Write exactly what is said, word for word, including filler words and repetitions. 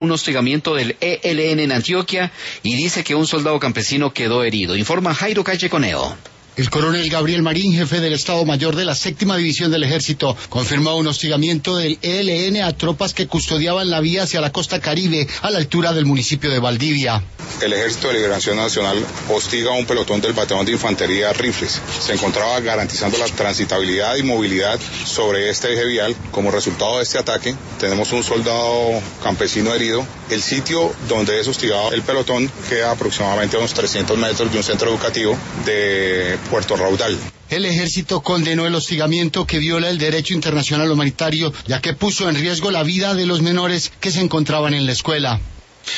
un hostigamiento del E L N en Antioquia y dice que un soldado campesino quedó herido. Informa Jairo Calleconeo. El coronel Gabriel Marín, jefe del Estado Mayor de la Séptima División del Ejército, confirmó un hostigamiento del E L N a tropas que custodiaban la vía hacia la costa Caribe, a la altura del municipio de Valdivia. El Ejército de Liberación Nacional hostiga a un pelotón del Batallón de Infantería Rifles. Se encontraba garantizando la transitabilidad y movilidad sobre este eje vial. Como resultado de este ataque, tenemos un soldado campesino herido. El sitio donde es hostigado el pelotón queda aproximadamente a unos trescientos metros de un centro educativo de Puerto Raudal. El ejército condenó el hostigamiento que viola el derecho internacional humanitario, ya que puso en riesgo la vida de los menores que se encontraban en la escuela.